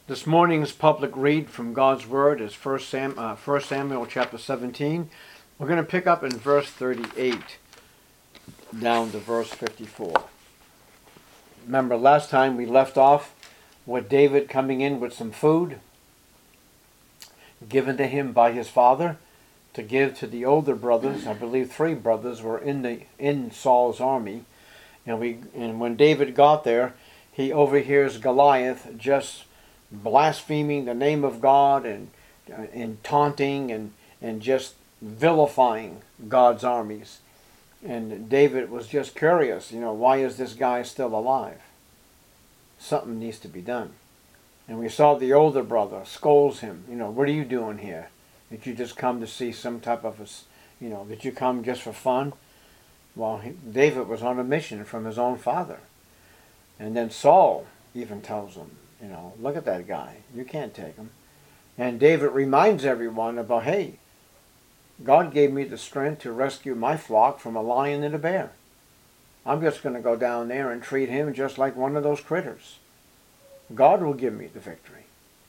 This morning's public read from God's Word is 1 Samuel chapter 17. We're going to pick up in verse 38 down to verse 54. Remember, last time we left off with David coming in with some food given to him by his father to give to the older brothers. I believe 3 brothers were in Saul's army. And when David got there, he overhears Goliath just blaspheming the name of God and taunting and just vilifying God's armies. And David was just curious, why is this guy still alive? Something needs to be done. And we saw the older brother scolds him, what are you doing here? Did you just come to see some type of did you come just for fun? Well, David was on a mission from his own father. And then Saul even tells him, look at that guy. You can't take him. And David reminds everyone about, hey, God gave me the strength to rescue my flock from a lion and a bear. I'm just going to go down there and treat him just like one of those critters. God will give me the victory.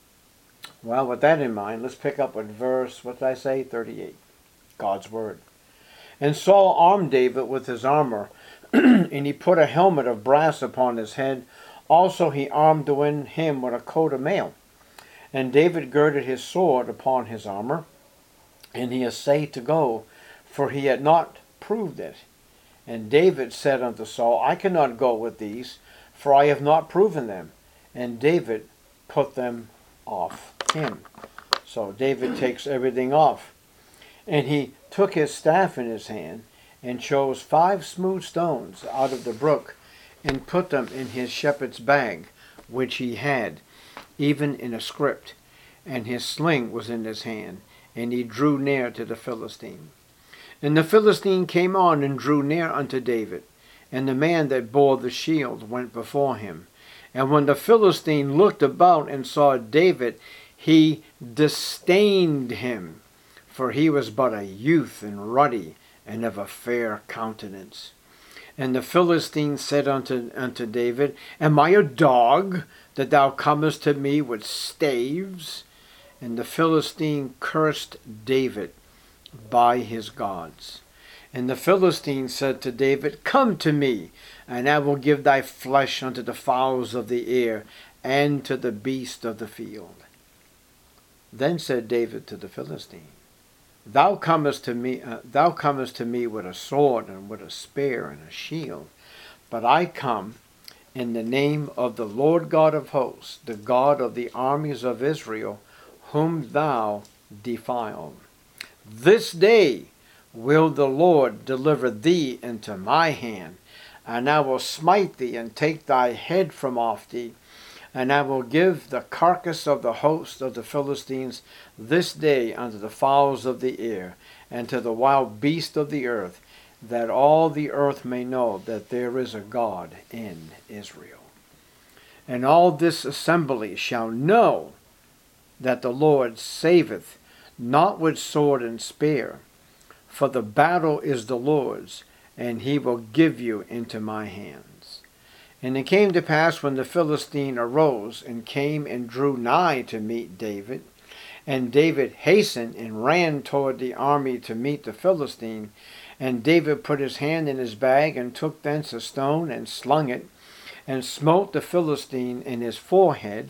Well, with that in mind, let's pick up with verse, 38. God's Word. And Saul armed David with his armor, and he put a helmet of brass upon his head. Also he armed him with a coat of mail. And David girded his sword upon his armor, and he essayed to go, for he had not proved it. And David said unto Saul, I cannot go with these, for I have not proven them. And David put them off him. So David takes everything off. And he took his staff in his hand, and chose 5 smooth stones out of the brook, and put them in his shepherd's bag, which he had, even in a scrip. And his sling was in his hand, and he drew near to the Philistine. And the Philistine came on and drew near unto David, and the man that bore the shield went before him. And when the Philistine looked about and saw David, he disdained him, for he was but a youth and ruddy, and of a fair countenance. And the Philistine said unto David, Am I a dog, that thou comest to me with staves? And the Philistine cursed David by his gods. And the Philistine said to David, Come to me, and I will give thy flesh unto the fowls of the air, and to the beasts of the field. Then said David to the Philistine, Thou comest to me with a sword and with a spear and a shield, but I come in the name of the Lord God of hosts, the God of the armies of Israel, whom thou defiled. This day will the Lord deliver thee into my hand, and I will smite thee and take thy head from off thee, and I will give the carcass of the host of the Philistines this day unto the fowls of the air, and to the wild beasts of the earth, that all the earth may know that there is a God in Israel. And all this assembly shall know that the Lord saveth, not with sword and spear, for the battle is the Lord's, and he will give you into my hands. And it came to pass, when the Philistine arose and came and drew nigh to meet David, and David hastened and ran toward the army to meet the Philistine, and David put his hand in his bag, and took thence a stone, and slung it, and smote the Philistine in his forehead,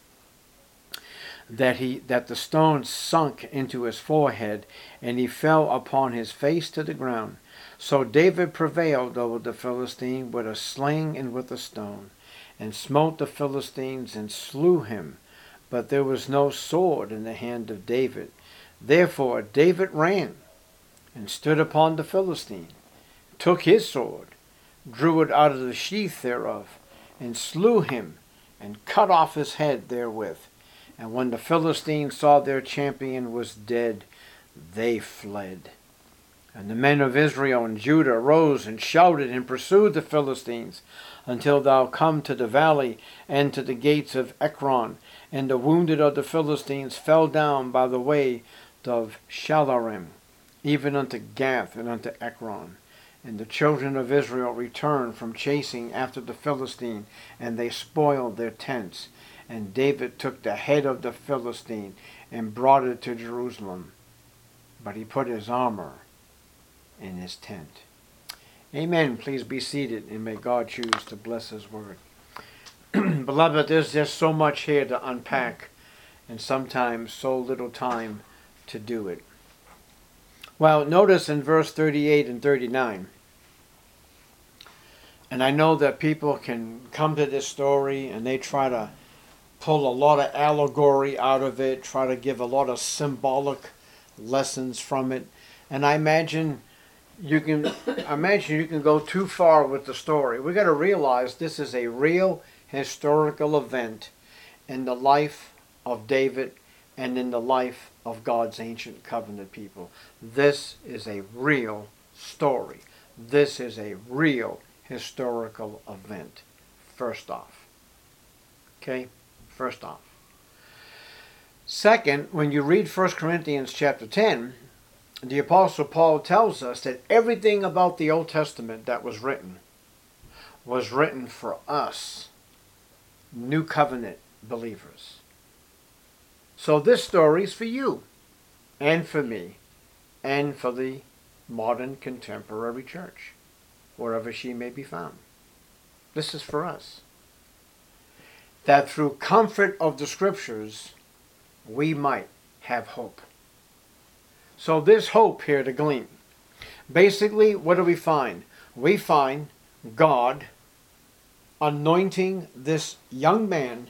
that the stone sunk into his forehead, and he fell upon his face to the ground. So David prevailed over the Philistine with a sling and with a stone, and smote the Philistines and slew him. But there was no sword in the hand of David. Therefore David ran and stood upon the Philistine, took his sword, drew it out of the sheath thereof, and slew him, and cut off his head therewith. And when the Philistines saw their champion was dead, they fled. And the men of Israel and Judah arose and shouted and pursued the Philistines, until thou come to the valley and to the gates of Ekron. And the wounded of the Philistines fell down by the way of Shalarim, even unto Gath and unto Ekron. And the children of Israel returned from chasing after the Philistine, and they spoiled their tents. And David took the head of the Philistine and brought it to Jerusalem. But he put his armor in his tent. Amen. Please be seated, and may God choose to bless his word. Beloved, there's just so much here to unpack, and sometimes so little time to do it. Well, notice in verse 38 and 39, and I know that people can come to this story and they try to pull a lot of allegory out of it, try to give a lot of symbolic lessons from it, and I imagine you can go too far with the story. We got to realize this is a real historical event in the life of David and in the life of God's ancient covenant people. This is a real story. This is a real historical event. First off. Okay? First off. Second, when you read 1 Corinthians chapter 10, the Apostle Paul tells us that everything about the Old Testament that was written for us, New Covenant believers. So this story is for you, and for me, and for the modern contemporary church, wherever she may be found. This is for us. That through comfort of the Scriptures, we might have hope. So there's hope here to glean. Basically, what do we find? We find God anointing this young man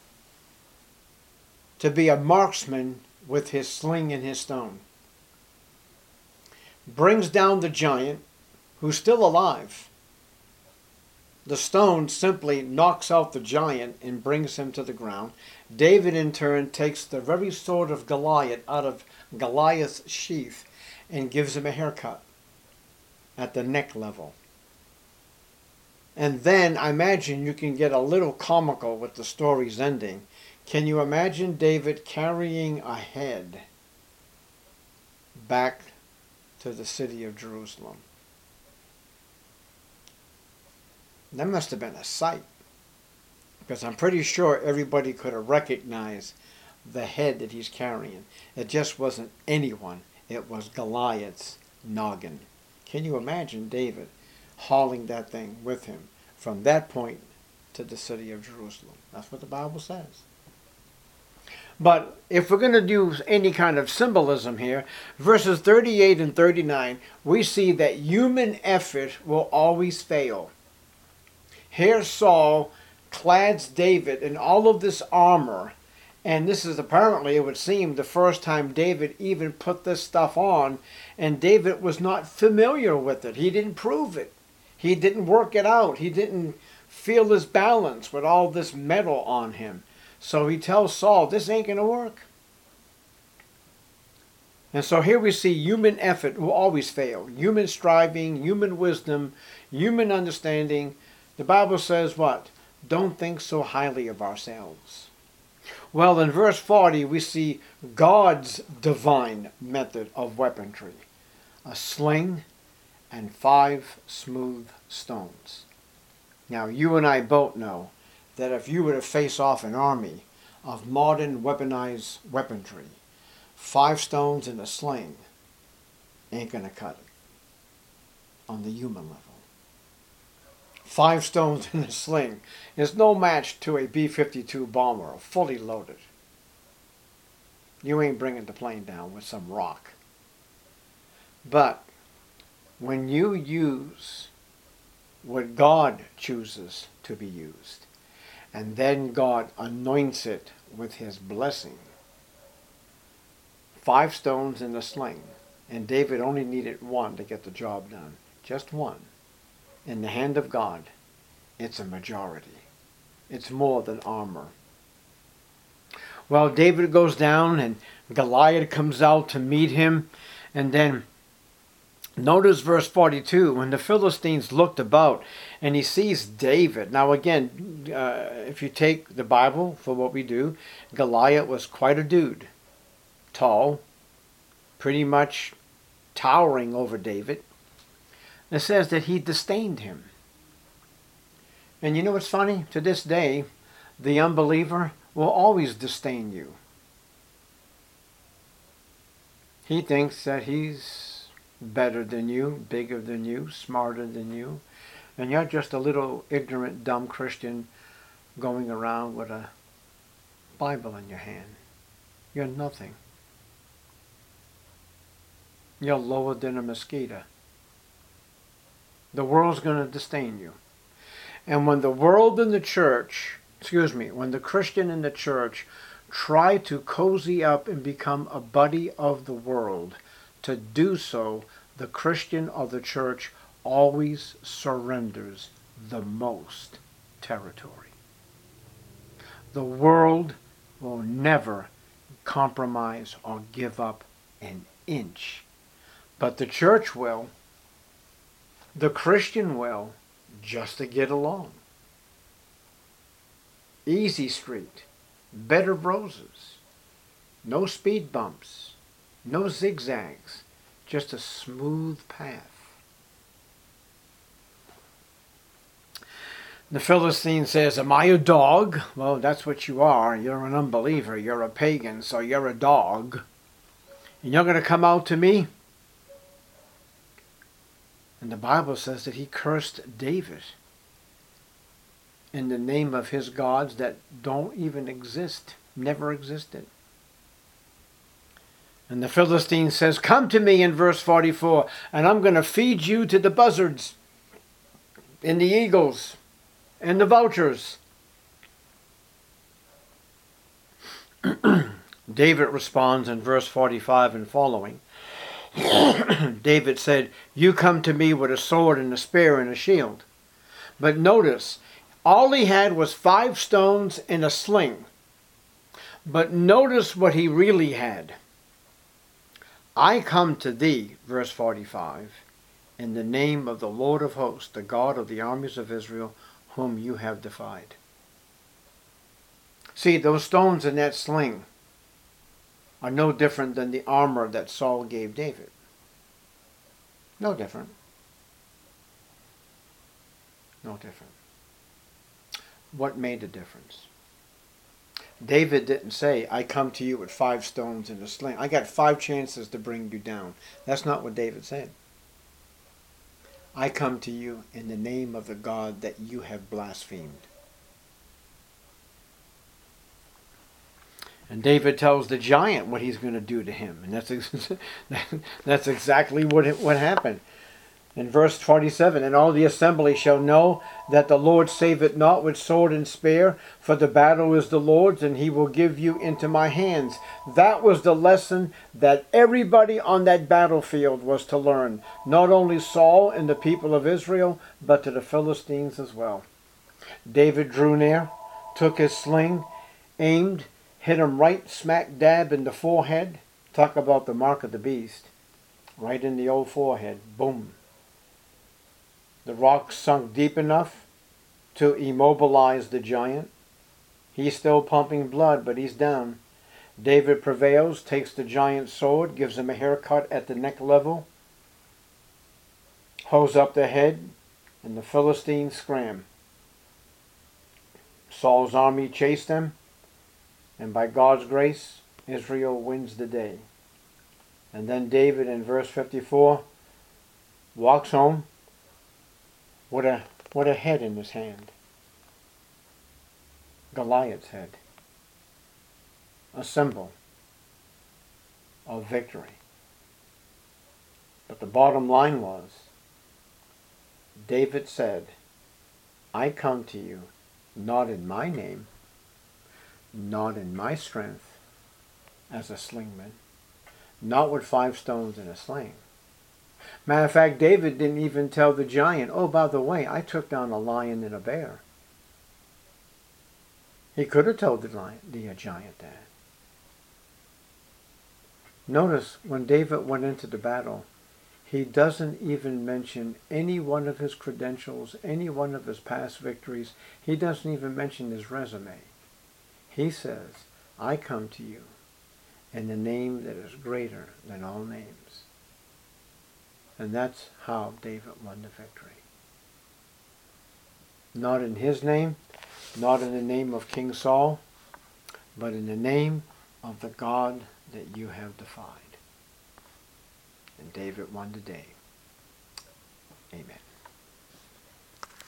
to be a marksman with his sling and his stone. Brings down the giant, who's still alive. The stone simply knocks out the giant and brings him to the ground. David in turn takes the very sword of Goliath out of Goliath's sheath and gives him a haircut at the neck level. And then I imagine you can get a little comical with the story's ending. Can you imagine David carrying a head back to the city of Jerusalem? That must have been a sight, because I'm pretty sure everybody could have recognized the head that he's carrying. It just wasn't anyone. It was Goliath's noggin. Can you imagine David hauling that thing with him from that point to the city of Jerusalem? That's what the Bible says. But if we're going to do any kind of symbolism here, verses 38 and 39, we see that human effort will always fail. Here Saul clads David in all of this armor, and this is apparently, it would seem, the first time David even put this stuff on, and David was not familiar with it. He didn't prove it. He didn't work it out. He didn't feel his balance with all this metal on him. So he tells Saul, this ain't going to work. And so here we see human effort will always fail. Human striving, human wisdom, human understanding. The Bible says what? Don't think so highly of ourselves. Well, in verse 40, we see God's divine method of weaponry. A sling and 5 smooth stones. Now, you and I both know that if you were to face off an army of modern weaponized weaponry, 5 stones and a sling ain't going to cut it on the human level. 5 stones in a sling is no match to a B-52 bomber, fully loaded. You ain't bringing the plane down with some rock. But when you use what God chooses to be used, and then God anoints it with his blessing, 5 stones in a sling, and David only needed 1 to get the job done, just 1. In the hand of God, it's a majority. It's more than armor. Well, David goes down and Goliath comes out to meet him. And then notice verse 42, when the Philistines looked about and he sees David. Now again, if you take the Bible for what we do, Goliath was quite a dude. Tall, pretty much towering over David. It says that he disdained him. And you know what's funny? To this day, the unbeliever will always disdain you. He thinks that he's better than you, bigger than you, smarter than you, and you're just a little ignorant, dumb Christian going around with a Bible in your hand. You're nothing. You're lower than a mosquito. The world's going to disdain you. And when the world and the church, when the Christian in the church try to cozy up and become a buddy of the world, to do so, the Christian of the church always surrenders the most territory. The world will never compromise or give up an inch. But the church will, the Christian will, just to get along. Easy street, bed of roses, no speed bumps, no zigzags, just a smooth path. The Philistine says, am I a dog? Well, that's what you are. You're an unbeliever. You're a pagan, so you're a dog. And you're going to come out to me? And the Bible says that he cursed David in the name of his gods that don't even exist, never existed. And the Philistine says, come to me in verse 44, and I'm going to feed you to the buzzards and the eagles and the vultures. David responds in verse 45 and following. David said, you come to me with a sword and a spear and a shield. But notice, all he had was 5 stones and a sling. But notice what he really had. I come to thee, verse 45, in the name of the Lord of hosts, the God of the armies of Israel, whom you have defied. See, those stones in that sling are no different than the armor that Saul gave David. No different. No different. What made the difference? David didn't say, I come to you with 5 stones and a sling. I got 5 chances to bring you down. That's not what David said. I come to you in the name of the God that you have blasphemed. And David tells the giant what he's going to do to him. And that's exactly what happened. In verse 27, and all the assembly shall know that the Lord saveth not with sword and spear, for the battle is the Lord's, and he will give you into my hands. That was the lesson that everybody on that battlefield was to learn. Not only Saul and the people of Israel, but to the Philistines as well. David drew near, took his sling, aimed, hit him right smack dab in the forehead. Talk about the mark of the beast. Right in the old forehead. Boom. The rock sunk deep enough to immobilize the giant. He's still pumping blood, but he's down. David prevails, takes the giant's sword, gives him a haircut at the neck level, holds up the head, and the Philistines scram. Saul's army chased them, and by God's grace, Israel wins the day. And then David, in verse 54, walks home with a head in his hand. Goliath's head. A symbol of victory. But the bottom line was, David said, I come to you not in my name, not in my strength as a slingman, not with 5 stones and a sling. Matter of fact, David didn't even tell the giant, oh, by the way, I took down a lion and a bear. He could have told the giant that. Notice, when David went into the battle, he doesn't even mention any one of his credentials, any one of his past victories. He doesn't even mention his resume. He says, I come to you in the name that is greater than all names. And that's how David won the victory. Not in his name, not in the name of King Saul, but in the name of the God that you have defied. And David won the day. Amen.